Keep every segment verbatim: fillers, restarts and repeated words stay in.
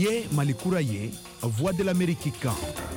ye Mali kura ye Voix de l'Amérique kan.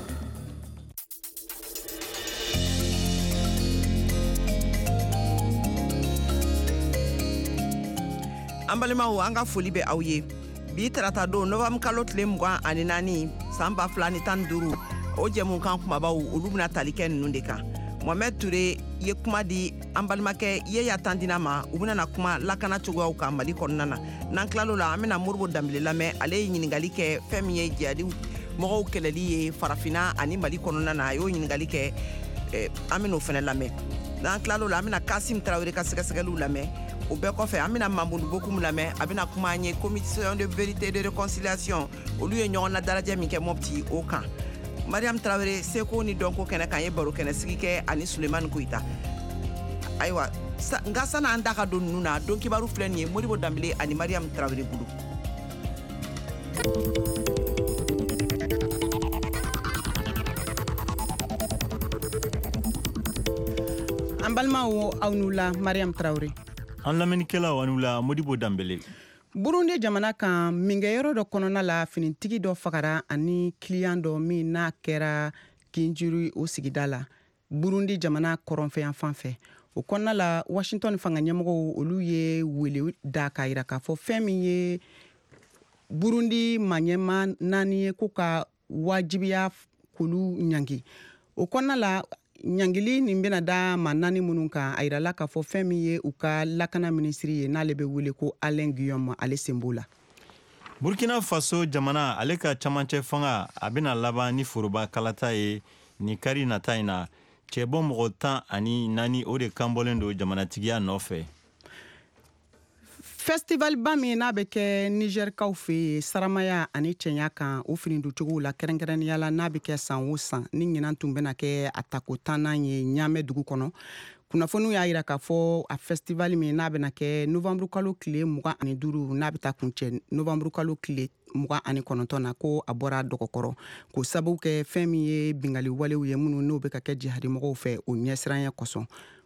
An balimaw an ka foli bɛ aw ye. Bi tarata don novembre kalo tile mugan ani naani san ba fila ni tan ni duuru o jɛmukan kumabaw olu bɛna tali kɛ ninnu de kan. Mohamed Ture ye kuma di an balimakɛ Yeya Tandina ma u bɛna kuma lakana cogoyaw kan Mali kɔnɔna na. N'an tilal'o la an bɛna Moribo Dambele lamɛn ale ye ɲininkali kɛ fɛn min ye jihadi mɔgɔw kɛlɛli ye Farafina ani Mali kɔnɔna na a y'o ɲininkali kɛ eh, an bɛna o fɛnɛ lamɛn. N'an tilal'o la an bɛna Kasim Tarawele ka sɛgɛsɛgɛliw lamɛn. O bɛɛ kɔfɛ an bɛna Mamadou Bokoum lamɛn a bɛna kuma an ye commission de vérité et de réconciliation olu ye ɲɔgɔn na darajɛ min kɛ Mopti o kan. Mariam Traoré seko ni dɔnko kɛnɛ kan ye baro kɛnɛ sigi kɛ ani Sulemani Koyita. Ayiwa nka san'an an da ka don ninnu na don kibaru filɛ nin ye Modibo Dambele ani Mariam Traoré bolo. An balimaw aw n'u la Mariam Traoré. An lamɛnnikɛlaw an'u la Modibo Dambele. Burundi jamana kan mingɛyɔrɔ dɔ kɔnɔna la finitigi dɔ fagara ani client dɔ min n'a kɛra Kinjuri o sigida la. Burundi jamana kɔrɔnfɛyan fan fɛ. O kɔnɔna la Washington fanga ɲɛmɔgɔw olu ye wele da k'a yira k'a fɔ fɛn min ye Burundi maɲɛma naani ye ko ka wajibiya k'olu ɲangi. O kɔnɔna la ɲangili nin bɛna da ma naani minnu kan a yirala k'a fɔ fɛn min ye u ka lakana minisiri ye n'ale bɛ wele ko Alain Guillaume ale sen b'o la. Burkina Faso jamana ale ka camancɛ fanga a bɛna laban ni foroba kalata ye ni kari nata in na cɛbɔ mɔgɔ tan ani naani o de kan bɔlen don jamanatigiya nɔfɛ. Festival ba min n'a bɛ kɛ Nigerkaw fɛ yen saramaya ani cɛnya kan o finiducogow la kɛrɛnkɛrɛnnenya la n'a bɛ kɛ san o san ni ɲinan tun bɛna kɛ a tako tannan ye Ɲamɛ dugu kɔnɔ. Kunnafoniw y'a yira k'a fɔ a festival min n'a bɛna kɛ novembre kalo tile mugan ani duuru n'a bɛ taa kuncɛ novembre kalo tile mugan ani kɔnɔntɔn na ko a bɔra dɔgɔkɔrɔ k'o sababu kɛ fɛn min ye bingali walew ye minnu n'o bɛ ka kɛ jihadi mɔgɔw fɛ o ɲɛsiranya kosɔn.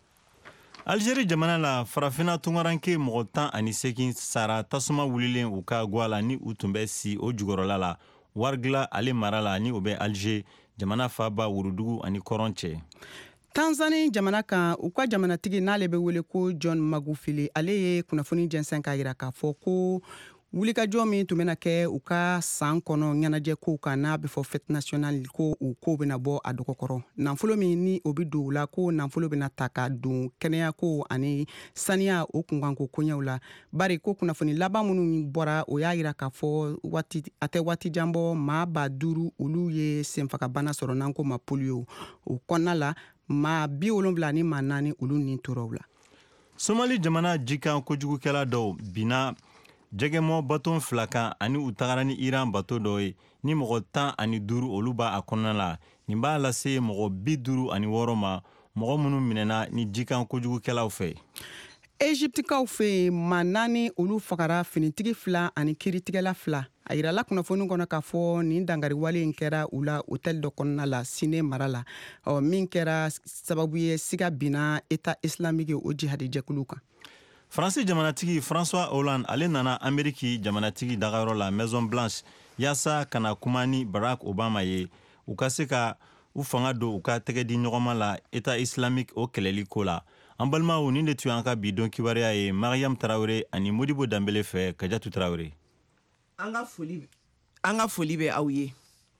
Algérie jamana la farafina tungaranke mɔgɔ tan ani seegin sara tasuma wulilen u ka gwa la ni u tun bɛ si o jugɔrɔla la wargila ale mara la ni o bɛ Alger jamana faba wurudugu ani kɔrɔn cɛ. Tanzanie jamana kan u ka jamanatigi n'ale bɛ wele ko John Magufuli ale ye kunnafoni jɛnsɛn k'a yira k'a fɔ ko wulikajɔ min tun bɛna kɛ u ka san kɔnɔ ɲɛnajɛ kow kan n'a bɛ fɔ fête nationale ko u kow bɛna bɔ a dɔgɔkɔrɔ. Nafolo min ni o bɛ don u la ko nafolo bɛna ta ka don kɛnɛya ko ani saniya o kunkanko koɲɛw la. Bari ko kunnafoni laban minnu bɔra o y'a yira k'a fɔ waati a tɛ waati jan bɔ maa ba duuru olu ye senfagabana sɔrɔ n'an ko ma polio. O kɔnɔna la maa bi wolonwula ni maa naani olu ni tora u la. Somali jamana jikan kojugukɛla dɔw bina jɛgɛmɔ baton fila kan ani u tagara ni Iran bato dɔ ye ni mɔgɔ tan ani duuru olu b'a a kɔnɔna la. Nin b'a lase mɔgɔ bi duuru ani wɔɔrɔ ma mɔgɔ minnu minɛna ni jikan kojugukɛlaw fɛ. Egyptikaw fɛ maa naani olu fagara finitigi fila ani kiritigɛla fila. A yirala kunnafoni kɔnɔ k'a fɔ nin dangariwale in kɛra u la hôtel dɔ kɔnɔna la Sine mara la. Ɔ min kɛra sababu ye siga binna État islamique o jihadi jɛkulu kan. Faransi jamanatigi François Hollande ale nana Ameriki jamanatigi dagayɔrɔ la Maison Blanche yaasa kana kuma ni Barack Obama ye u ka se ka u fanga don u ka tɛgɛ di ɲɔgɔnma la État islamique o kɛlɛli ko la. An balimaw nin de tun y'an ka bi don kibaruya ye Mariam Traoré ani Modibo Dambele fɛ Kajatu Traoré. An ka foli an ka foli bɛ aw ye.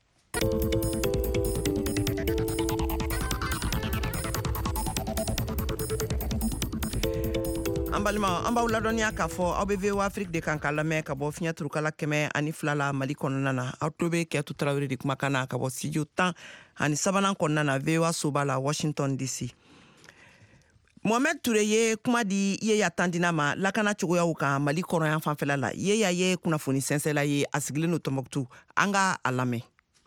An balima an b'aw ladɔnniya k'a fɔ aw bɛ V O A Afrique de kan k'a lamɛn ka bɔ fiɲɛ turukala kɛmɛ ani fila la Mali kɔnɔna na aw tulo bɛ Kɛtu Tarawele de kumakan na ka bɔ studio tan ani sabanan kɔnɔna na V O A soba la Washington D C. Mohamed Ture ye kuma di Yeya Tandina ma lakana cogoyaw kan Mali kɔrɔnyan fanfɛla la. Yeya ye kunnafoni sɛnsɛla ye a sigilen no Tombouctou. An ka a lamɛn.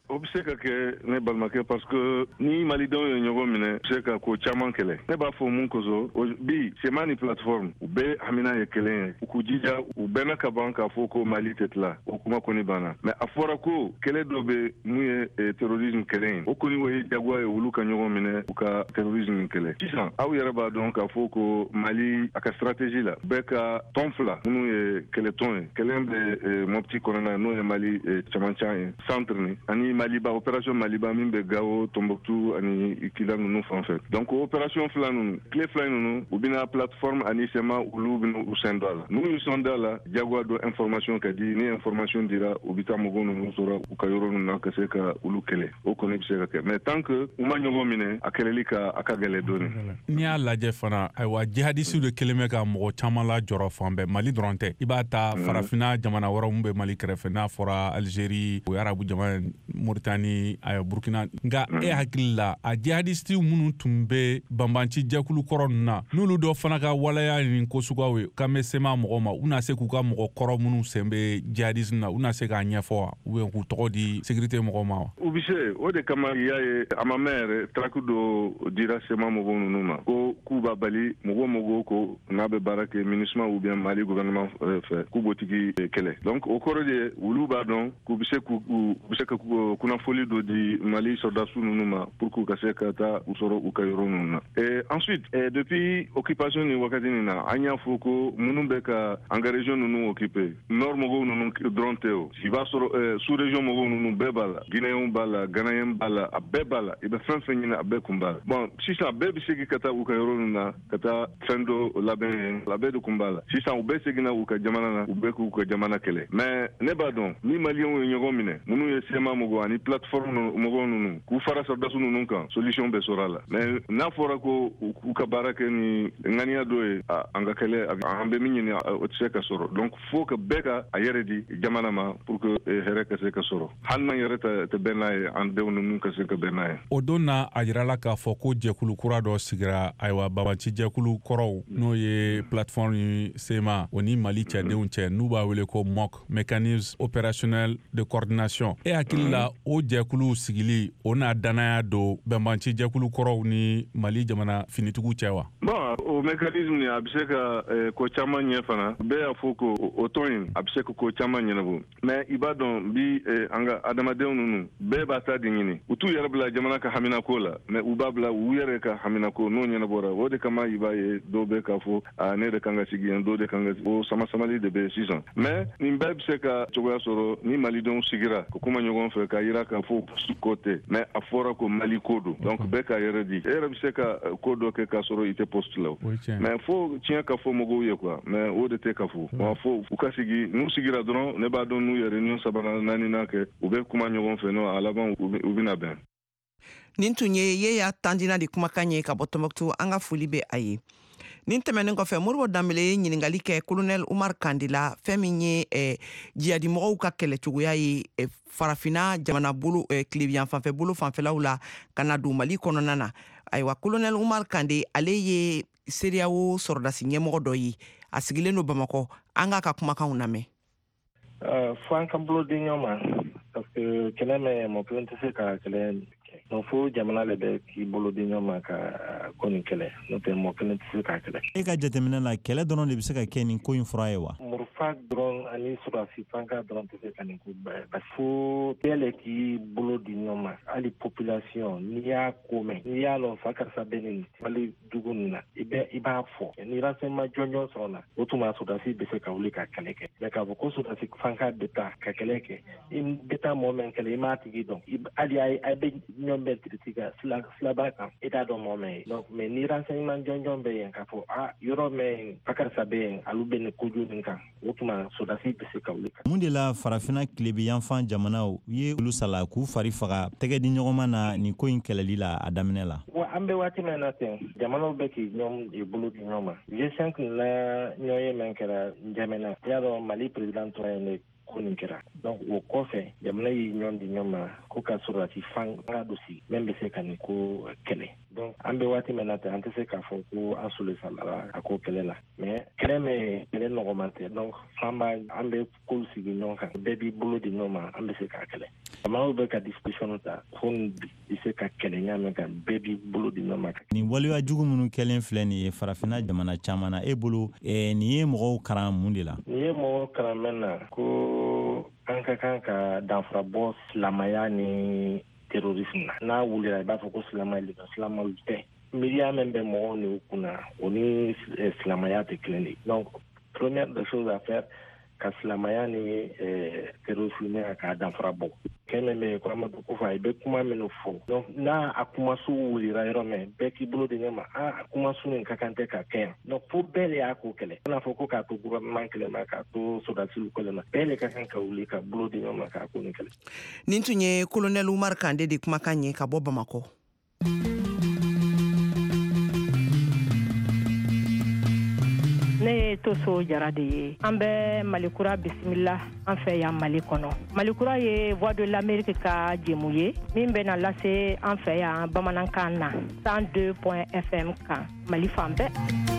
o bɛ se ka kɛ ne balimakɛ parce que ni malidenw ye ɲɔgɔn minɛ se ka ko caman kɛlɛ ne b'a fɔ mun kosɔn bi sema ni plateforme u bɛɛ hamina ye kelen ye u k'u jija u bɛnna ka ban k'a fɔ ko mali tɛ tila o kuma kɔni banna mais a fɔra ko kɛlɛ dɔ bɛ mun ye terrorisme kɛlɛ ye o kɔni o ye jagoya ye olu ka ɲɔgɔn minɛ u ka terrorisme kɛlɛ sisan aw yɛrɛ b'a dɔn k'a fɔ ko mali a ka stratégie la bɛɛ ka tɔn fila minnu ye kɛlɛtɔn ye kɛlɛ bɛ mɔpti kɔnɔna n'o ye mali cɛmancan ye centre ni ani maliba opération maliba min bɛ gawo tombouctou ani kila ninnu fan fɛ donc opération fila ninnu tile fila ninnu u bɛna plateforme ani sema olu bɛna u sen dɔ a la n'u y'u sen dɔ a la jagoya dɔ information ka di ni information dira u bɛ taa mɔgɔw ninnu sɔrɔ u ka yɔrɔ ninnu na ka se ka olu kɛlɛ o kɔni bɛ se ka kɛ mais tant que u ma ɲɔgɔn minɛ a kɛlɛli ka a ka gɛlɛ dɔɔni n'i y'a lajɛ fana ayiwa jihadisiw de kelen bɛ ka mɔgɔ caman la jɔrɔ fan bɛɛ mali dɔrɔn tɛ i b'a ta farafina jamana wɛrɛw min bɛ mali kɛrɛfɛ n'a fɔra Algérie o arabu jamana Mauritanie ayiwa Burkina nka e hakili la a jihadisiw minnu tun bɛ banbanci jɛkulu kɔrɔ ninnu na n'olu dɔ fana ka walaya ni ko suguyaw ye k'an bɛ sema mɔgɔw ma u na se k'u ka mɔgɔ kɔrɔ minnu sen bɛ jihadisme na u na se k'a ɲɛfɔ wa ou bien k'u tɔgɔ di sécurité mɔgɔw ma wa u bɛ se o de kama i y'a ye a ma mɛn yɛrɛ traque dɔ dira sema mɔgɔw ninnu ma ko k'u b'a bali mɔgɔ mɔgɔw ko n'a bɛ baara kɛ MINUSMA ou bien Mali gouvernement fɛ k'u b'o tigi kɛlɛ donc o kɔrɔ de olu b'a dɔn k'u bɛ se k'u bɛ se ka kunnafoli dɔ di Mali soldats ninnu ma pour que u ka se ka taa u sɔrɔ u ka yɔrɔ ninnu na et ensuite eh, depuis occupation ni wagati nin na an y'a fɔ ko minnu bɛ ka an ka région ninnu occupé nord mɔgɔw ninnu dɔrɔn tɛ o i b'a sɔrɔ eh, sous région mɔgɔw ninnu bɛɛ b'a la guinéens b'a la ghanayens b'a la a bɛɛ b'a la i bɛ fɛn fɛn ɲini a bɛɛ kun b'a la bon sisan bɛɛ bɛ segin ka taa u ka yɔrɔ ninnu na ka taa fɛn dɔ labɛn yen a bɛɛ de kun b'a la sisan u bɛɛ seginna u ka jamana na u bɛɛ k'u ka jamana kɛlɛ mais ne b'a dɔn ni maliyɛnw ye ɲɔgɔn minɛ minnu ye sema mɔgɔ ani plateforme mɔgɔw ninnu k'u fara soldats ninnu kan solution bɛ sɔrɔ a la mais n'a fɔra ko u ka baara kɛ ni ŋaniya dɔ ye an ka kɛlɛ an bɛ min ɲini o tɛ se ka sɔrɔ donc fo ka bɛɛ ka a yɛrɛ di jamana ma pour que hɛrɛ ka se ka sɔrɔ hali n'an yɛrɛ tɛ bɛn n'a ye an denw ninnu ka se ka bɛn n'a ye o don na a jirala k'a fɔ ko jɛkulu kura dɔ sigira ayiwa babanci jɛkulu kɔrɔw n'o ye plateforme ni sema o ni mali cɛdenw cɛ n'u b'a wele ko M O C mécanisme opérationnel de coordination e hakili la o jɛkulu sigili o n'a danaya don bɛnbanci jɛkulu kɔrɔw ni mali jamana finitigiw cɛ wa bon o mécanisme ni a bɛ se ka ko caman ɲɛ fana bɛɛ y'a fɔ ko o tɔn in a bɛ se ka ko caman ɲɛnabɔ mais i b'a dɔn bi an ka adamadenw ninnu bɛɛ b'a ta de ɲini u t'u yɛrɛ bila jamana ka haminako la mais u b'a bila u yɛrɛ ka haminako n'o ɲɛnabɔra o de kama i b'a ye dɔw bɛ k'a fɔ a ne de kan ka sigi yan dɔw de kan ka o sama-samali de bɛ sisan mais nin bɛɛ bɛ se ka cogoya sɔrɔ ni malidenw sigira ka kuma ɲɔgɔn fɛ k'a yira k'a fɔ ko tɛ mais a fɔra ko mali ko don donc bɛɛ k'a yɛrɛ di e yɛrɛ bɛ se ka ko dɔ kɛ k'a sɔrɔ i tɛ poste la mais fo tiɲɛ ka fɔ mɔgɔw ye quoi mais o de tɛ ka fɔ wa fo u ka sigi n'u sigira dɔrɔn ne b'a dɔn n'u ye réunion sabanan naaninan kɛ u bɛ kuma ɲɔgɔn fɛ no a laban u bɛna bɛn nin tun ye ye y'a tandina de kumakan ye ka bɔ Tombouctou an ka foli bɛ a ye nin tɛmɛnen kɔfɛ Moribo Danbele ye ɲininkali kɛ colonel Umar Kandila fɛn min ye eh, jihadi mɔgɔw ka kɛlɛcogoya ye eh, farafina jamana bolo eh, tilebiyan fanfɛ bolo fanfɛlaw la ka na don Mali kɔnɔna na ayiwa colonel Umar Kande ale ye C D A O sɔrɔdasi ɲɛmɔgɔ dɔ ye a sigilen don Bamakɔ an k'a ka kumakanw lamɛn fo an ka bolo di ɲɔgɔn ma parce que kɛlɛ mɛ mɔgɔ kelen tɛ se ka kɛlɛ donc fo jamana le bɛ k'i bolo di ɲɔgɔn ma ka ko nin kɛlɛ n'o tɛ mɔgɔ kelen tɛ se ka kɛlɛ. E ka jateminɛ la kɛlɛ dɔrɔn de bɛ se ka kɛ nin ko in fura ye wa? Murufa dɔrɔn ani sɔrɔdasi fanka dɔrɔn tɛ se ka nin ko bɛɛ parce que fo bɛɛ le k'i bolo di ɲɔgɔn ma hali population n'i y'a ko mɛn n'i y'a lɔn fa karisa bɛ nin Mali dugu nin na i bɛ i b'a fɔ ni renseignement jɔnjɔn sɔrɔ la o tuma sɔrɔdasi bɛ se ka wuli ka kɛlɛ kɛ mais k'a fɔ ko sɔrɔdasi fanka bɛ taa ka kɛlɛ kɛ i bɛ taa mɔgɔ min kɛlɛ i m'a tigi dɔn hali a bɛ ɲɔgɔn bɛ critique silaba kan i t'a dɔn mɔgɔ min ye donc mais ni renseignement jɔnjɔn bɛ yen k'a fɔ a yɔrɔ min fa karisa bɛ yen olu bɛ nin kojugu nin kan o tuma sɔrɔdasi bɛ se ka wuli ka mun de la farafina tilebiyanfan jamanaw u ye olu sala k'u fari faga tɛgɛ di ɲɔgɔn ma na nin ko in kɛlɛli la a daminɛ la wa an bɛ waati min na ten jamanaw bɛ k'i ɲɔgɔn bolo di ɲɔgɔn ma G cinq na ɲɔgɔn ye min kɛra Njamena i y'a dɔn Mali président tɔgɔ ye ne ko nin kɛra donc o kɔfɛ jamana y'i ɲɔgɔn di ɲɔgɔn ma ko ka sɔrɔdasi fanga dɔ sigi min bɛ se ka nin ko kɛlɛ donc an bɛ waati min na ten an tɛ se k'a fɔ ko an sole samara a ko kɛlɛ la mais kɛlɛ min kɛlɛ nɔgɔman tɛ donc an b'a an bɛ kow sigi ɲɔgɔn kan bɛɛ b'i bolo di ɲɔgɔn ma an bɛ se k'a kɛlɛ jamanaw bɛ ka disposition ta ko bɛ se ka kɛlɛ ɲaamɛ kan bɛɛ b'i bolo di ɲɔgɔn ma. nin waleya jugu minnu kɛlen filɛ nin ye farafinna jamana caman na e bolo nin ye mɔgɔw kalan mun de la? nin ye mɔgɔw kalan mɛn na ko an ka kan ka danfara bɔ silamɛya ni terrorisme na n'a wulila i b'a fɔ ko silamɛ de silamɛw tɛ miiriya min bɛ mɔgɔw ni kunna o ni silamɛya tɛ kelen de donc première des choses à faire ka silamɛya ni terrorisme k'a danfara bɔ kɛ min bɛ yen ko Amadu Kufa i bɛ kuma minnu fɔ donc n'a a kumasu wulira yɔrɔ min bɛɛ k'i bolo di ɲɔgɔn ma a kumasu nin ka kan tɛ ka kɛ yan donc fo bɛɛ de y'a ko kɛlɛ i n'a fɔ ko k'a to gouvernement kɛlɛ ma k'a to sɔrɔdasiw kɛlɛ ma bɛɛ de ka kan ka wuli ka bolo di ɲɔgɔn ma k'a ko nin kɛlɛ. nin tun ye colonel Umar Kande de kumakan ye ka bɔ Bamakɔ. ne ye Toso Jara de ye an bɛ Malikura bisimila an fɛ yan Mali kɔnɔ. Malikura ye Voix de l'Amérique ka jɛmu ye min bɛna lase an fɛ yan bamanankan na cent deux point F M kan Mali fan bɛɛ.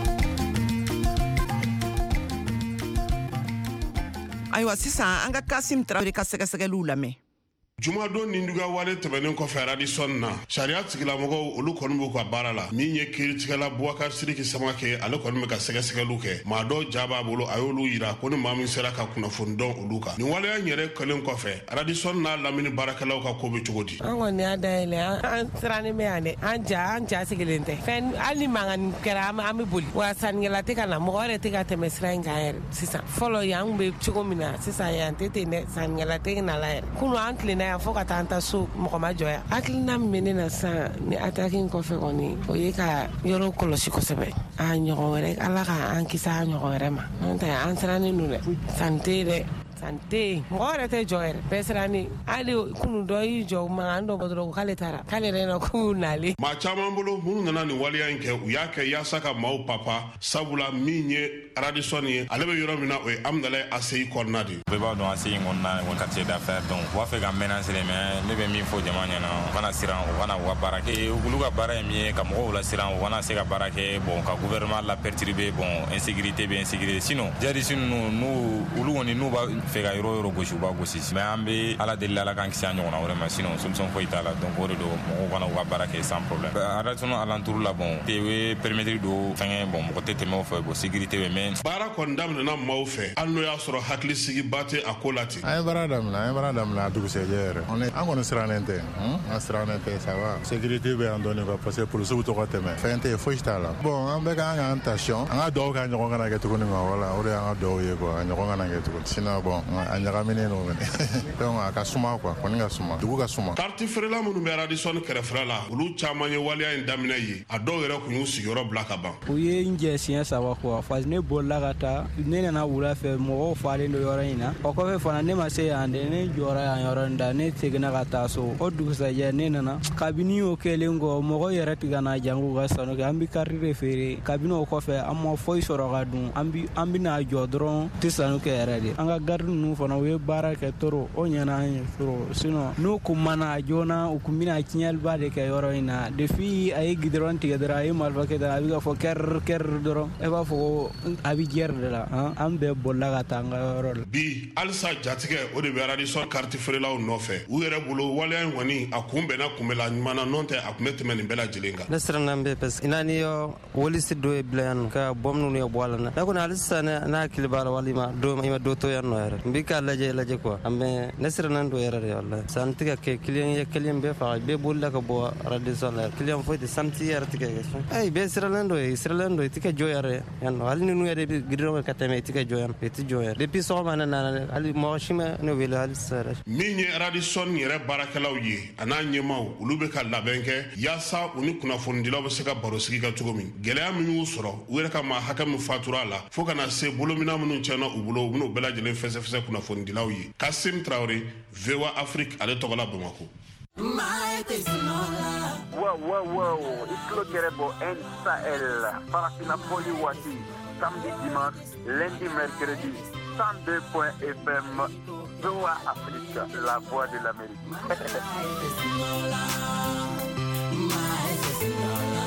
ayiwa sisan an ka Kasim Tarawele ka sɛgɛsɛgɛliw lamɛn. Jumadon ninduga wale tɛmɛnen kɔfɛ Radisson na sariya tigilamɔgɔw olu kɔni b'u ka baara la min ye kiiritigɛla Boubacar Sidiki Samakɛ ale kɔni bɛ ka sɛgɛsɛgɛliw kɛ maa dɔw ja b'a bolo a y'olu yira ko ni maa min sera ka kunnafoni dɔn olu kan nin waleya yɛrɛ kɛlen kɔfɛ Radisson n'a lamini baarakɛlaw ka ko bɛ cogo di? an kɔni y'a dayɛlɛ an sirannen bɛ yan dɛ an ja an ja sigilen tɛ fɛn hali ni mankan kɛra an bɛ boli wa sannikɛla tɛ ka na mɔgɔ yɛrɛ tɛ ka tɛmɛ sira in kan yɛrɛ sisan fɔlɔ yan an bɛ cogo min na sisan yan tɛ ten dɛ sannikɛla tɛ na la yɛrɛ kunu an tilenna yan fo ka taa an ta so mɔgɔ ma jɔya hakilina min bɛ ne na sisan ni ataki in kɔfɛ kɔni o ye ka yɔrɔ kɔlɔsi kosɛbɛ a ɲɔgɔn wɛrɛ ala ka an kisi a ɲɔgɔn wɛrɛ ma n'o tɛ an sirannen don dɛ san tɛ dɛ sante mɔgɔ yɛrɛ tɛ jɔ yɛrɛ bɛɛ sirannen hali kunu dɔ y'i jɔ mankan dɔ bɔ dɔrɔn k'ale taara k'ale yɛrɛ na k'u nalen. maa caman bolo minnu nana nin waleya in kɛ u y'a kɛ yaasa ka maaw papa sabula min ye Radisson ye ale bɛ yɔrɔ min na o ye Amdalaye Aseyi kɔnɔna de. bɛɛ b'a dɔn Aseyi kɔnɔna o quartier d'affaires donc u b'a fɛ ka menacer mais ne bɛ min fɔ jama ɲɛna u kana siran u kana u ka baara kɛ olu ka baara ye min ye ka mɔgɔw lasiran u kana se ka baara kɛ bon ka gouvernement la perturber bon insécurité bɛ insécurité sinon jadisi ninnu n'u olu kɔni n'u b'a fɛ ka yɔrɔ yɔrɔ gosi u b'a gosi mais an bɛ ala deli ala k'an kisi a ɲɔgɔnna wɛrɛ ma sinon solution foyi t'a la donc o de don mɔgɔw kana u ka baara kɛ sans problème. Radisson alentour la bon te bɛ permettre don fɛngɛ bon mɔgɔ tɛ tɛmɛ o fɛ bon sécurité bɛ mais. baara kɔni daminɛna maaw fɛ hali n'o y'a sɔrɔ hakili sigiba tɛ a ko la ten. an ye baara daminɛ an ye baara daminɛ a dugusɛjɛ yɛrɛ an kɔni sirannen tɛ an sirannen tɛ ça va sécurité bɛ yan dɔɔni quoi parce que polisiw tɔgɔ tɛmɛ fɛn tɛ yen foyi t'a la bon an bɛ k'an k'an tension an ka dugawu kɛ ɲɔgɔn kana kɛ tuguni ma voilà o de y'an ka dugawu ye quoi ɲɔgɔn kana kɛ tuguni sinon bon a ɲagaminen don donc a ka suma quoi kɔni ka suma dugu ka suma. Carte feerela minnu bɛ Radisson kɛrɛfɛla la olu caman ye waleya in daminɛ ye a dɔw yɛrɛ kun y'u sigiyɔrɔ bila ka ban. u ye n jɛ siɲɛ saba quoi parce que ne bolila ka taa ne nana wula fɛ mɔgɔw falen don yɔrɔ in na o kɔfɛ fana ne ma se yan de ne jɔra yan yɔrɔ in da ne seginna ka taa so o dugusajɛ ne nana kabini o kɛlen kɔ mɔgɔ yɛrɛ tɛ ka na jango ka sanu kɛ an bɛ carte de feere kabini o kɔfɛ an ma foyi sɔrɔ ka dun an bɛ an bɛna jɔ dɔrɔn tɛ sanu kɛ yɛrɛ de an ka garde ninnu fana u ye baara kɛ toro o ɲɛna an ye toro sinon n'u kun mana joona u kun bɛna tiɲɛliba de kɛ yɔrɔ in na depuis a ye gidɔrɔn tigɛ dɔrɔn a ye marifa kɛ dɔrɔn a bɛ ka fɔ kɛrɛ kɛrɛ dɔrɔn e b'a fɔ ko a bɛ jɛri de la an bɛɛ bolila ka taa an ka yɔrɔ la. bi halisa jatigɛ o de bɛ Radisson carte feerelaw nɔfɛ u yɛrɛ bolo waleya in kɔni a kun bɛnna kunbɛla ɲuman na n'o tɛ a kun bɛ tɛmɛ nin bɛɛ lajɛlen kan. ne siranna bɛ parce que i n'a ni yɔ wolisi dɔ ye bila yan nɔ ka bɔm ninnu ye bɔ a la na ne kɔni hali sisan n'a hakili b'a la walima dɔ i ma dɔ to yan nɔ yɛrɛ n bɛ k'a lajɛ lajɛ quoi mais ne siranna don yɛrɛ de walahi san tɛ ka kɛ client ye client bɛɛ faga bɛɛ bolila ka bɔ Radisson la client foyi tɛ samedi yɛrɛ tɛ ka kɛ ayi bɛɛ sirannen don ye sirannen don i tɛ ka jɔ yɛrɛ yan nɔ hali ni nu yɛrɛ bɛ girin ka tɛmɛ i tɛ ka jɔ yan i tɛ jɔ yɛrɛ depuis sɔgɔma ne nana hali mɔgɔ si ma ne wele hali sisan yɛrɛ. min ye Radisson yɛrɛ baarakɛlaw ye a n'a ɲɛmaaw olu bɛ ka labɛn kɛ yaasa u ni kunnafonidilaw bɛ se ka baro sigi ka cogo min gɛlɛya min y'u sɔrɔ u yɛrɛ ka maa hakɛ min fatura a la fo ka na se bolomina minnu tiɲɛna u bolo u bɛn'u bɛɛ lajɛlen fɛsɛfɛsɛ kunnafonidilaw ye. Kasim Traoré V O A Afrique ale tɔgɔ la Bamakɔ. Wow, wow, wow. Iklo Kerebo N Sahel. Parafina Poli Wati. Samedi, dimanche, lundi, mercredi. cent deux point F M. V O A Afrique. La voix de l'Amérique.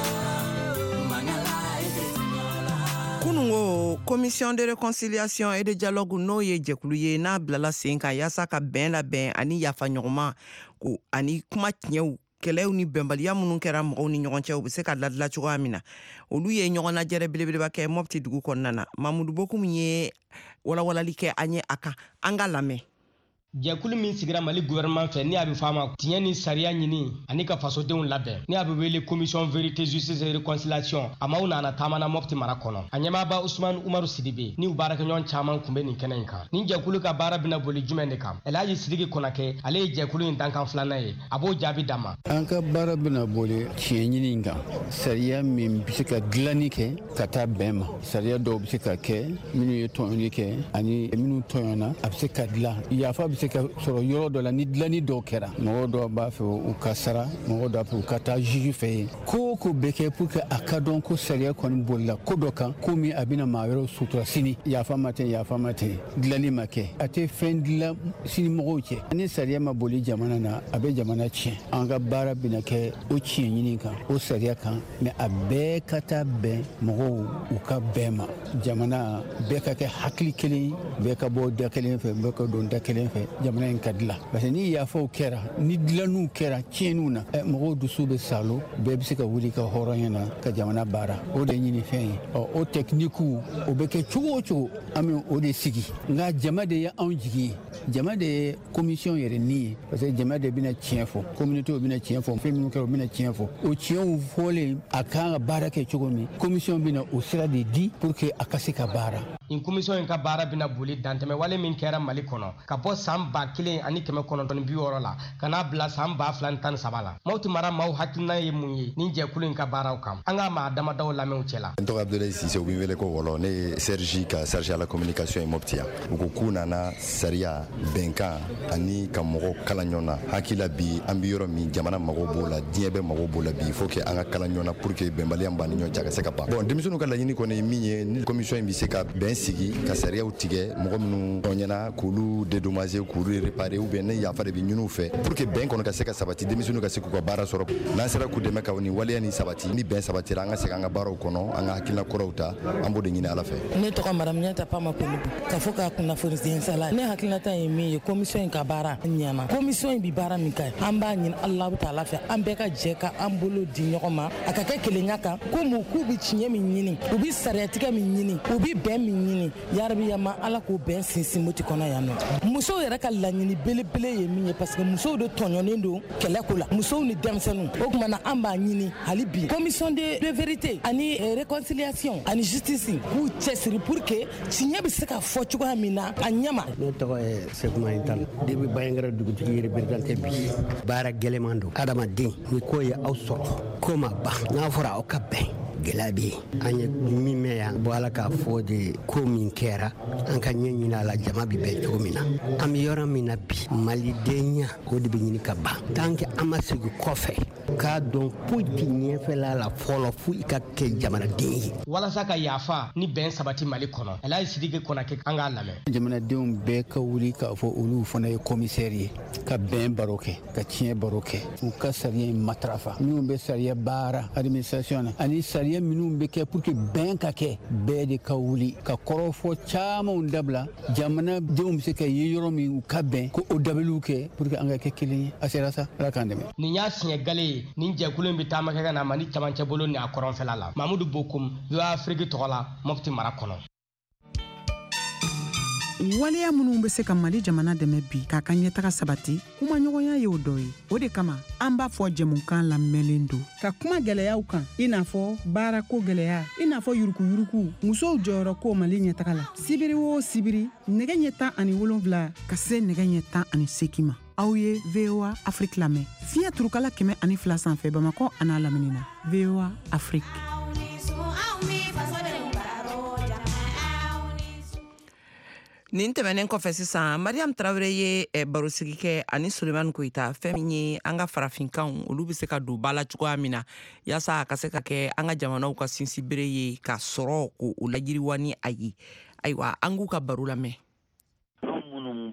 Munungo commission de réconciliation et de dialogue no ye jɛkulu ye n'a bilala sen kan yaasa ka bɛn labɛn ani yafa ɲɔgɔnma ko ani kuma tiɲɛw kɛlɛw ni bɛnbaliya minnu kɛra mɔgɔw ni ɲɔgɔn cɛ u bɛ se ka ladila cogoya min na olu ye ɲɔgɔn lajɛrɛ belebeleba kɛ Mopti dugu kɔnɔna na Mamudu Bokum ye walawalali kɛ an ye a kan an ka lamɛn. Jɛkulu min sigira Mali gouvernement fɛ ni a bɛ fama tiɲɛ ni sariya ɲini ani ka fasodenw labɛn ni a bɛ wele commission vérité justice et réconciliation a maaw nana taamana Mopti mara kɔnɔ a ɲɛmaaba Usman Umaru Sidibe ni u baarakɛɲɔgɔn caman kun bɛ nin kɛnɛ in kan ni jɛkulu ka baara bɛna boli jumɛn de kan Elhaji Sidiki Konake ale ye jɛkulu in dankan filanan ye a b'o jaabi d'a ma. An ka baara bɛna boli tiɲɛ ɲini in kan sariya min bɛ se ka dilanni kɛ ka taa bɛn ma sariya dɔw bɛ se ka kɛ minnu ye tɔɲɔli kɛ ani minnu tɔɲɔna a bɛ se ka dilan yafa bɛ se ka sɔrɔ yɔrɔ dɔ la ni dilanni dɔw kɛra mɔgɔ dɔw b'a fɛ u ka sara mɔgɔ dɔw b'a fɛ u ka taa juge fɛ yen ko o ko bɛ kɛ pour que a ka dɔn ko sariya kɔni bolila ko dɔ kan ko min a bɛna maa wɛrɛw sutura sini yafa ma tɛ yafa ma tɛ dilanni ma kɛ a tɛ fɛn dilan sini mɔgɔw cɛ ni sariya ma boli jamana na a bɛ jamana tiɲɛ an ka baara bɛna kɛ o tiɲɛ ɲini kan o sariya kan mɛ a bɛɛ ka taa bɛn mɔgɔw u ka bɛn ma jamana bɛɛ ka kɛ hakili kelen bɛɛ ka bɔ da kelen fɛ bɛɛ ka don da kelen fɛ jamana in ka dilan parce que ni yafaw kɛra ni dilanniw kɛra tiɲɛniw na mɔgɔw dusu bɛ salo bɛɛ bɛ se ka wuli ka hɔrɔnya na ka jamana baara o de ɲini fɛn ye ɔ o tɛkinikiw o bɛ kɛ cogo o cogo an bɛ o de sigi nka jama de ye anw jigi ye jama de ye commission yɛrɛ ni ye parce que jama de bɛna tiɲɛ fɔ communauté bɛna tiɲɛ fɔ fɛn minnu kɛra o bɛna tiɲɛ fɔ o tiɲɛw fɔlen a kan ka baara kɛ cogo min commission bɛna o sira de di pour que a ka se ka baara. in commission in ka baara bɛna boli dantɛmɛ wale min kɛra Mali kɔnɔ ka bɔ san ba kelen ani kɛmɛ kɔnɔntɔn bi wɔɔrɔ la ka n'a bila san ba fila tan ni saba la Mopti mara maaw hakilina ye mun ye ni jɛkulu in ka baaraw kan an ka maa damadaw lamɛnw cɛ la. n tɔgɔ Abdoulaye Sise u bɛ wele ko wɔlɔ ne ye Sergi ka charge à la communication ye Mopti yan u ko k'u nana sariya bɛnkan ani ka mɔgɔw kala ɲɔgɔn na hakila bi an bɛ yɔrɔ min jamana mago b'o la diɲɛ bɛɛ mago b'o la bi il faut que an ka kala ɲɔgɔn na pour que bɛnbaliya b'an ni ɲɔgɔn cɛ ka se ka ban bon denmisɛnninw ka laɲini kɔni ye min ye ni commission in bɛ se ka bɛn sigi ka sariyaw tigɛ mɔgɔ minnu tɔɲɛna k'olu dédommager k'olu réparer ou bien ne yafa de bɛ ɲini u fɛ pour que bɛn kɔni ka se ka sabati denmisɛnninw ka se k'u ka baara sɔrɔ n'an sera k'u dɛmɛ ka ni waleya ni sabati ni bɛn sabatira an ka segin an ka baaraw kɔnɔ an ka hakilina kɔrɔw ta an b'o de ɲini Ala fɛ. ne tɔgɔ Maraminata Pama Kolibu ka fɔ ka kunnafoni sala ne hakilinata ye min ye commission in ka baara ɲɛna commission in bi baara min kɛ an b'a ɲini Alahu Taala fɛ an bɛɛ ka jɛ ka an bolo di ɲɔgɔn ma a ka kɛ kelenya kan ko mu k'u bi tiɲɛ min ɲini u bi sariyatigɛ min ɲini u bi bɛn min ɲini yarabi yama Ala k'o bɛn sinsin Mopti kɔnɔ yan nɔ musow yɛrɛ ka laɲini belebele ye min ye parce que musow de tɔɲɔnen don kɛlɛko la musow ni denmisɛnninw o tuma na an b'a ɲini hali bi commission de, de vérité ani eh, réconciliation ani justice k'u cɛsiri pour que tiɲɛ bɛ se ka fɔ cogoya min na a ɲɛma. ne tɔgɔ ye Sekuma Intal debi Bayangara dugutigi représenté bi baara gɛlɛman don adamaden ni ko ye aw sɔrɔ ko ma ban n'a fɔra aw ka bɛn gɛlɛya bɛ yen an ye min mɛn yan bɔ Ala k'a fɔ de ko min kɛra an ka ɲɛ ɲini a la jama bɛ bɛn cogo min na an bɛ yɔrɔ min na bi malidenya o de bɛ ɲini ka ban tant que an ma segin kɔfɛ k'a dɔn foyi tɛ ɲɛfɛla la fɔlɔ fo i ka kɛ jamanaden ye. walasa ka yafa ni bɛn sabati Mali kɔnɔ Elhaji Sidiki Konake an k'a lamɛn. jamanadenw bɛɛ ka wuli k'a fɔ olu fana ye commissaire ye ka bɛn baro kɛ ka tiɲɛ baro kɛ u ka sariya in matarafa minnu bɛ sariya baara administration na ani sariya minnu bɛ kɛ pour que bɛn ka kɛ bɛɛ de ka wuli ka kɔrɔfɔ camanw dabila jamanadenw bɛ se ka ye yɔrɔ min u ka bɛn ko o dabaliw kɛ pour que an ka kɛ kelen ye a sera sa Ala k'an dɛmɛ. nin y'a siɲɛ gale ye nin jɛkulu in bɛ taama kɛ ka na Mali camancɛ bolo ni a kɔrɔnfɛla la Mamudu Bokum U A Afrique tɔgɔ la Mopti mara kɔnɔ. waleya minnu bɛ se ka Mali jamana dɛmɛ bi k'a ka ɲɛtaga sabati kuma ɲɔgɔnya ye o dɔ ye o de kama an b'a fɔ jɛmukan lamɛnlen don ka kuma gɛlɛyaw kan i n'a fɔ baarako gɛlɛya i n'a fɔ yurukuyuruku musow jɔyɔrɔ ko Mali ɲɛtaga la sibiri o sibiri nɛgɛ ɲɛ tan ani wolonwula ka se nɛgɛ ɲɛ tan ani seegin ma aw ye V O A Afrique lamɛn fiɲɛ turukala kɛmɛ ani fila sanfɛ Bamakɔ a n'a lamini na V O A Afrique. nin tɛmɛnen kɔfɛ sisan Mariam Traoré ye eh, barosigi kɛ ani Sulemani Koyita fɛn min ye an ka farafinkanw olu bɛ se ka don ba la cogoya min na yaasa a ka se ka kɛ an ka jamanaw ka sinsinbere ye ka sɔrɔ ko o lajiriwa ni a ye ayiwa an k'u ka baro lamɛn. minnu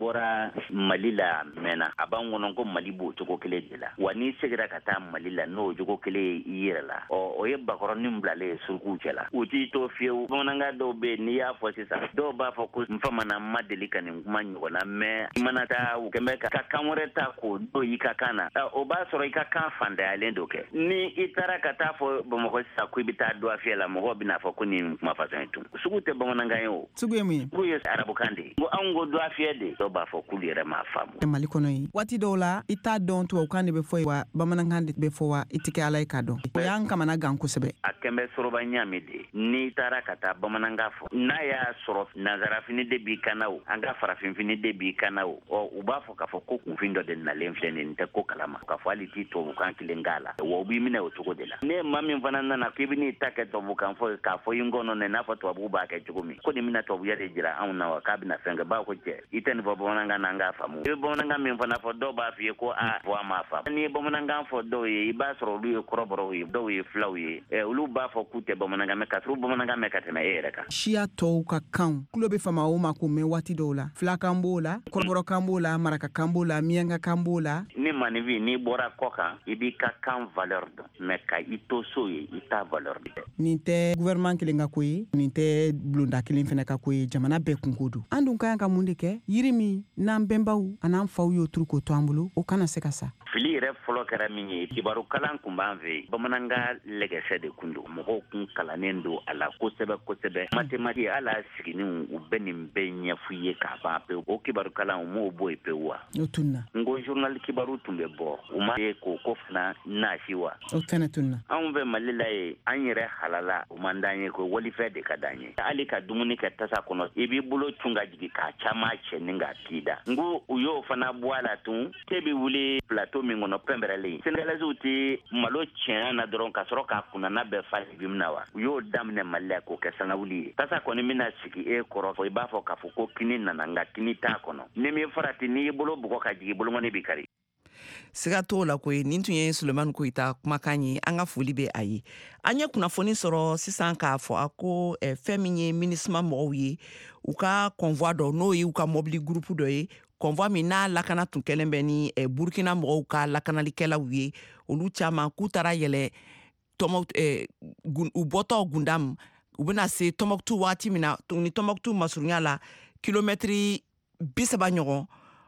bɔra Mali la mɛnna a b'an kɔnɔ ko Mali b'o cogo kelen de la wa n'i segira ka taa Mali la n'o jogo kelen i yɛrɛ la ɔ o ye bakɔrɔnin bilalen surukuw cɛla u t'i to fiyewu bamanankan dɔw bɛ yen n'i y'a fɔ sisan dɔw b'a fɔ ko n famana ma deli ka nin kuma ɲɔgɔn na mɛ i mana taa u kɛmɛ ka kan wɛrɛ ta k'o don i ka kan na o b'a sɔrɔ i ka kan fandayalen dɔ kɛ ni i taara ka taa fɔ Bamakɔ sisan ko i bɛ taa dɔ fiyɛ la mɔgɔw bɛna fɔ ko nin kuma fasɔn ye tun sugu tɛ bamanankan ye o sugu ye mun ye sugu ye arabukan de ko anw ko dɔ fiyɛ de dɔw b'a fɔ k'olu yɛrɛ m'a faamu Mali kɔnɔ ye waati dɔw la i t'a dɔn tubabukan de bɛ fɔ wa bamanankan de bɛ fɔ wa i tɛ kɛ ala ye k'a dɔn o y'an kamana gan kosɛbɛ a kɛmɛ sɔrɔba ɲaami de n'i taara ka taa bamanankan fɔ n'a y'a sɔrɔ nazarafini de b'i kana o an ka farafinfini de b'i kana o ɔ u b'a fɔ k'a fɔ ko kunfin dɔ de nalen filɛ nin tɛ ko kalama k'a fɔ hali t'i tubabukan kelen k'a la wa u b'i minɛ o cogo de la ne maa min fana nana k'i bɛ n'i ta kɛ tubabukan fɔ k'a fɔ i ngɔnɔ na n'a fɔ tubabuw b'a kɛ cogo min ko nin bɛna tubabuya de jira anw na wa k'a bɛna fɛn kɛ b'a ko cɛ i tɛ nin fɔ bamanankan na an k'a faamu i bɛ bamanankan min fana fɔ dɔw b'a f'i ye ko a fɔ a m'a faamu n'i ye bamanankan fɔ dɔw ye i b'a sɔrɔ olu ye kɔrɔbɔrɔw ye dɔw ye filaw ye ɛ olu b'a fɔ k'u tɛ bamanankan mɛn ka sɔrɔ bamanankan mɛn ka tɛmɛ e yɛrɛ kan siya tɔw ka kan tulo bɛ fama o ma k'o mɛn waati dɔw la filakan b'o la kɔrɔbɔrɔkan b'o la marakakan b'o la miyankakan b'o la ni maninfin n'i bɔra kɔ kan i b'i ka kan valeur dɔn mɛ ka i to so ye i t'a valeur dɔn nin tɛ gouvernement kelen ka ko ye nin tɛ bulonda kelen fɛnɛ ka ko ye jamana bɛɛ kunko don an dun ka kan ka mun de kɛ yiri min n'an bɛnbaw an'an faw y'o turu k'o to an bolo o kana se ka sa fili yɛrɛ fɔlɔ kɛra min ye kibaru kalan kun b'an fɛ yen bamanankan lɛgɛsɛ de kun don mɔgɔw kun kalannen don a la kosɛbɛ kosɛbɛ matemati ala siginin u bɛ nin bɛɛ ɲɛfɔ ye k'a ban pewu o kibaru kalan u m'o bɔ yen pewu wa o tunna n ko journal kibaru tun bɛ bɔ u ma ye k'o ko fana naasi wa o fɛnɛ tunna anw fɛ Mali la ye an yɛrɛ halala u man d'an ye ko walifɛn de ka d'an ye hali ka dumuni kɛ tasa kɔnɔ i b'i bolo tun ka jigin k'a caman cɛ ni k'a k'i da n ko u y'o fana bɔ a la tun te bɛ wuli plateau min kɔnɔ pɛnbɛrɛlen sénégalaises tɛ malo tiɲɛ na dɔrɔn ka sɔrɔ k'a kunnana bɛɛ fali bi min na wa u y'o daminɛ Mali la k'o kɛ sangawuli ye tasa kɔni bɛna sigi e kɔrɔ fɔ i b'a fɔ k'a fɔ ko kini nana nka kini t'a kɔnɔ ni min farati n'i y'i bolo bugɔ ka jigin bolomani b'i kari siga t'o la koyi nin tun ye Sulemani Koyita kumakan ye an ka foli bɛ a ye an ye kunnafoni sɔrɔ sisan k'a fɔ a ko eh, fɛn min ye MINUSMA mɔgɔw ye u ka convoi dɔ n'o ye u ka mobili groupe dɔ ye convoi min n'a lakana tun kɛlen bɛ ni eh, Burkina mɔgɔw ka lakanalikɛlaw ye olu caman k'u taara yɛlɛ Tɔnbɔkutu eh, u bɔtɔ Gundam u bɛna se Tɔnbɔkutu waati min na ni Tɔnbɔkutu masurunya la kilomɛtiri bi saba ɲɔgɔn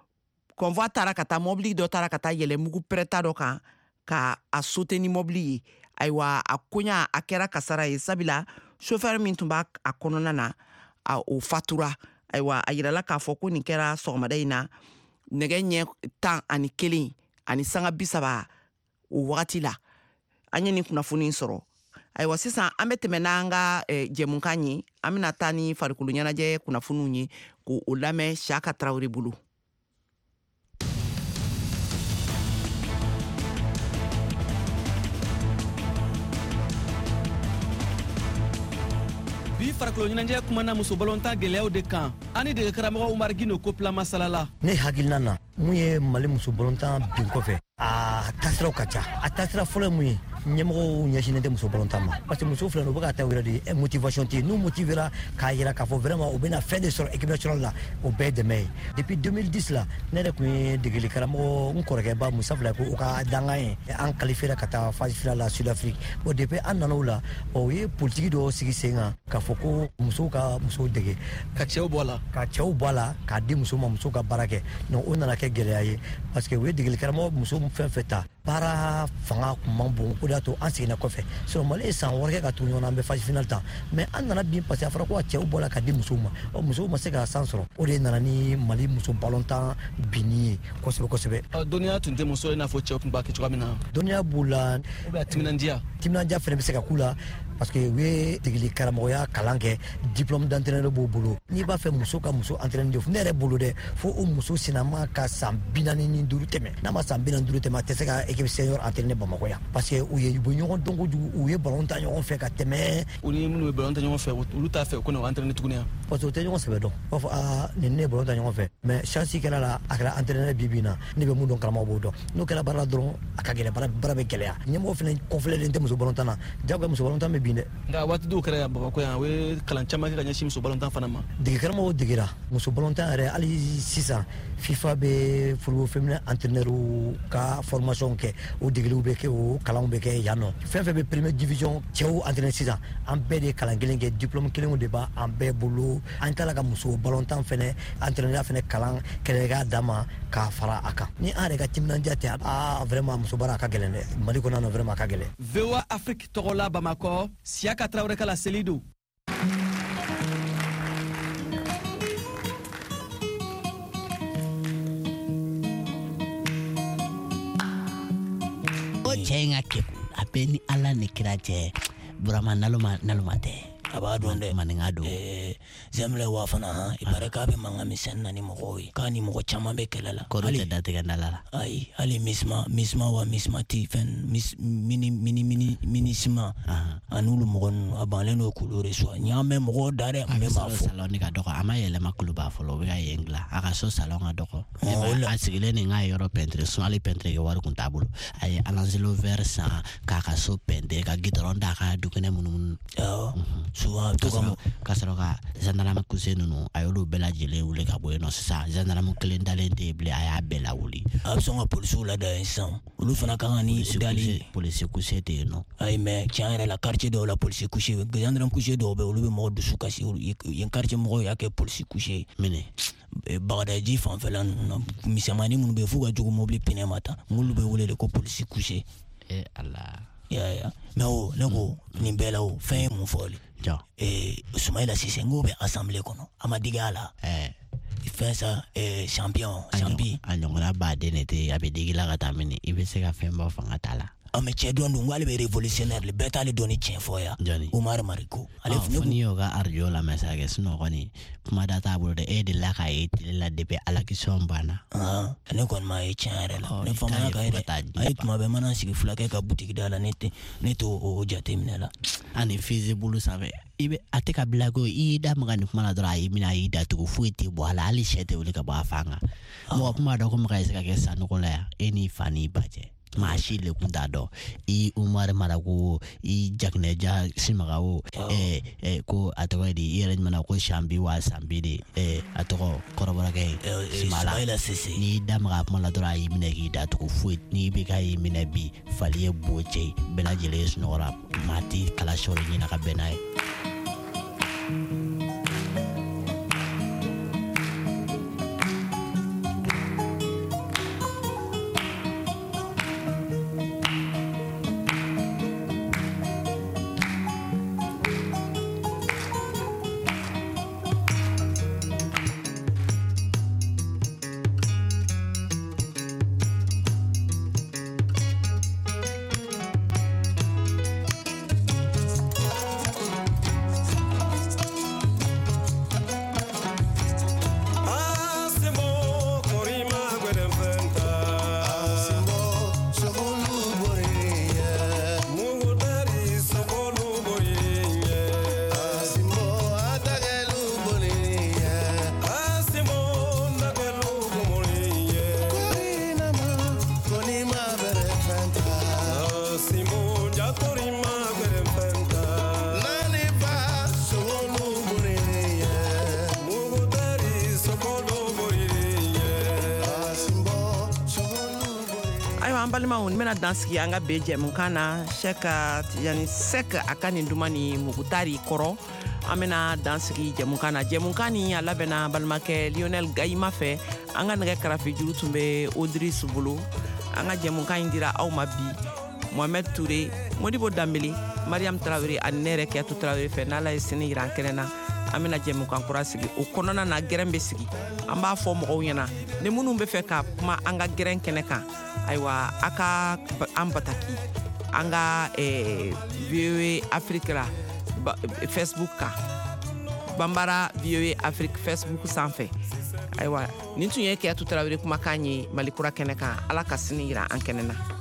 convoi taara ka taa mobili dɔ taara ka taa yɛlɛ mugu pɛrɛta dɔ kan ka a sauter ni mobili ye ayiwa a koɲa a kɛra kasara ye sabula chauffeur min tun b'a a kɔnɔna na a o fatura ayiwa a yirala k'a fɔ ko nin kɛra sɔgɔmada in na nɛgɛ ɲɛ tan ani kelen ani sanga bi saba o wagati la an ye nin kunnafoni sɔrɔ ayiwa sisan an bɛ tɛmɛ n'an ka eh, jɛmukan ye an bɛna taa ni farikolo ɲɛnajɛ kunnafoniw ye k'o lamɛn Siyaka Tarawele bolo. bi farikolo ɲɛnajɛ kumana muso balontan gɛlɛyaw de kan ani dege karamɔgɔ Umar Gino Kopla masalala ne hakilina na mun ye Mali muso balontan bin kɔfɛ a tasiraw ka ca a tasira fɔlɔ ye mun ye ɲɛmɔgɔw ɲɛsinnen tɛ muso balontan ma parce que muso filɛ u bɛ ka taa wɛrɛ de motivation tɛ n'u motivera k'a yira k'a fɔ vraiment u bɛna fɛn de sɔrɔ équipe nationale la o bɛɛ ye dɛmɛ ye depuis deux mille dix la ne yɛrɛ tun ye degeli karamɔgɔ n kɔrɔkɛ ba Musa Fila ko o ka dangan ye an qualifiera ka taa phase finale la Sud Afrique bon depuis an nana o la o ye politique dɔ sigi sen kan k'a fɔ ko musow ka musow dege ka cɛw bɔ a la ka cɛw bɔ a la k'a di musow ma musow ka baara kɛ donc o nana kɛ gɛlɛya ye parce que u ye degeli karamɔgɔ muso fɛn fɛn ta baara fanga kun man bon o de y'a to an seginna kɔfɛ sinon Mali ye san wɔɔrɔ kɛ ka tugu ɲɔgɔn na an bɛ phase finale ta mais an nana bin parce que a fɔra ko a cɛw bɔ la ka di musow ma ɔ musow ma se ka san sɔrɔ o de nana ni Mali muso balontan binni ye kosɛbɛ kosɛbɛ. dɔnniya tun tɛ muso i n'a fɔ cɛw tun b'a kɛ cogoya min na. dɔnniya b'u la. ou bien timinandiya. timinandiya fɛnɛ bɛ se ka k'u la parce que u ye degeli karamɔgɔya kalan kɛ diplôme d'entraîneur b'u bolo n'i b'a fɛ muso ka muso entraîner de ne yɛrɛ bolo dɛ fo o muso sinama ka san bi naani ni duuru tɛmɛ n'a ma san bi naani duuru tɛmɛ a tɛ se ka équipe senior entraîner Bamakɔ yan parce que u ye u bɛ ɲɔgɔn dɔn kojugu u ye ballon ta ɲɔgɔn fɛ ka tɛmɛ. u ni minnu bɛ ballon ta ɲɔgɔn fɛ olu t'a fɛ ko ne entraîner tuguni yan. parce que u tɛ ɲɔgɔn sɛbɛ dɔn u b'a fɔ aa nin ne ye ballon ta ɲɔgɔn fɛ mais chance kɛra la a kɛra entraîneur bi bi na ne bɛ mun dɔn karamɔgɔ b'o dɔn n'o kɛra baara la dɔrɔn a ka gɛlɛn baara baara bɛ gɛlɛya ɲɛmɔgɔ fana kɔnfilɛlen tɛ muso ballon tan na jagoya muso ballon tan bɛ bi bin dɛ nka waati dɔw kɛra Bamako yan o ye kalan caman kɛ ka ɲɛsin muso balontan fana ma dege karamɔgɔw degera muso balontan yɛrɛ hali sisan FIFA bɛ football féminin entraîneur ka formation kɛ o degeliw bɛ kɛ o kalanw bɛ kɛ yan nɔ fɛn fɛn bɛ première division cɛw entraîneur sisan an bɛɛ de kalan kelen kɛ diplôme kelenw de b'a an bɛɛ bolo an tila ka muso balontan fɛnɛ entraîneur fɛnɛ kalan kɛlɛkɛ dama k'a fara a kan ni an yɛrɛ ka timinandiya tɛ a vraiment muso baara ka gɛlɛn dɛ Mali kɔnɔ yan vraiment ka gɛlɛn. V O A Afrique tɔgɔ la Bamakɔ Siaka Traoré ka la seli don. O cɛ in ka keku a bɛ ni Ala ni kira cɛ Burama naloma naloma tɛ. A b'a dɔn dɛ maninka don eh Zemle wa fana han i pare k'a bɛ mankan misɛnnin na ni mɔgɔw ye k'a ni mɔgɔ caman bɛ kɛlɛ la kɔrɔ tɛ datigɛ dala la ayi hali misma misma wa misma ti fɛn mis mini mini mini minisma ani olu mɔgɔ ninnu a banlen don k'olu reçoit n y'a mɛn mɔgɔw da dɛ n bɛ m'a fɔ salon ni ka dɔgɔ a ma yɛlɛma kuluba fɔlɔ o bɛ ka yen dilan a ka so salon ka dɔgɔ a sigilen nin k'a yɔrɔ peinture sun hali peinture kɛ wari kun t'a bolo a ye alanzelo vert san k'a ka so peinture ka gitɔrɔn d'a ka dukɛnɛ munumunu souvent to ka ka sɔrɔ ka gendarme cousin ninnu a y'olu bɛɛ lajɛlen wuli ka bɔ yen nɔ sisan gendarme kelen dalen tɛ yen bilen a y'a bɛɛ lawuli a bɛ sɔn ka polisiw lada yen sisan olu fana kan ka ni dali polisi cousin tɛ yen nɔ ayi mais tiɲɛ yɛrɛ la quartier dɔw la polisi coucher gendarme coucher dɔw bɛ olu bɛ mɔgɔ dusu kasi yen quartier mɔgɔw y'a kɛ polisi coucher minɛ Bagadaji fanfɛla ninnu na misɛnmanin minnu bɛ yen f'u ka jogo mobili pinɛ ma ta n'olu bɛ wele de ko polisi coucher eh Allah ya ya mais o ne ko nin bɛɛ la o fɛn ye mun fɔli ja eh Soumaïla Cissé ngo bɛ assemblée kɔnɔ a ma digi a la eh fɛn sa eh champion champion a ɲɔgɔnna baden de tɛ a bɛ digi la ka taa mini i bɛ se ka fɛn bɔ fanga t'a la a mɛ cɛ dɔn don ko ale bɛ révolutionnaire le bɛɛ t'ale dɔn ni tiɲɛ fɔ ya Umar Mariko ale fɔ n'i y'o ka arajo lamɛn sa kɛ sinɔn kɔni kuma da t'a bolo dɛ e de la k'a ye tile la depuis alakisɔn banna ne kɔni m'a ye tiɲɛ yɛrɛ la ne famana ka ye dɛ a ye tuma bɛɛ mana sigi fulakɛ ka butigi da la ne tɛ ne t'o o jate minɛ la ani fizi bolo sanfɛ i bɛ a tɛ ka bila ko i y'i da maga nin kuma na dɔrɔn a y'i minɛ a y'i datugu foyi tɛ bɔ a la hali sɛ tɛ wuli ka bɔ a fan kan mɔgɔ kuma dɔn ko maga ye se ka kɛ sanɔgɔ la yan e n'i fa n'i ba cɛ maa si le kun t'a dɔn i Umar Marako i Jakinɛja Simaga o eh eh ko a tɔgɔ ye di i yɛrɛ ɲuman ko Sambi wa Sambi de eh a tɔgɔ kɔrɔbɔrɔkɛ Simala n'i da maga kuma la dɔrɔn a y'i minɛ k'i datugu foyi n'i bɛ ka y'i minɛ bi fali ye bo cɛ bɛɛ lajɛlen ye sunɔgɔra maa ti kala sɔrɔ ɲina ka bɛn n'a ye. balimaw n bena dan sigi an ka be jɛmukan na Sɛk Tijani Sɛk a ka nin duman ni Mugutari kɔrɔ an bena dan sigi jɛmukan na jɛmukan ni a labɛnna balimakɛ Lionel Gayima fɛ an ka nɛgɛ karafe juru tun bɛ Odris bolo an ka jɛmukan in dira aw ma bi Mohamed Touré Modibo Dambeli Mariam Traoré ani ne yɛrɛ Kiyatu Traoré fɛ n'Ala ye sini yira an kɛnɛ na an bena jɛmukan kura sigi o kɔnɔna na gɛrɛn bɛ sigi an b'a fɔ mɔgɔw ɲɛna ni minnu bɛ fɛ ka kuma an ka gɛrɛn kɛnɛ kan ayiwa a ka an bataki an ka V O A Afrique la Facebook kan Bambara V O A Afrique Facebook sanfɛ ayiwa nin tun ye Kiyatu Traoré kumakan ye Mali kura kɛnɛ kan Ala ka sini yira an kɛnɛ na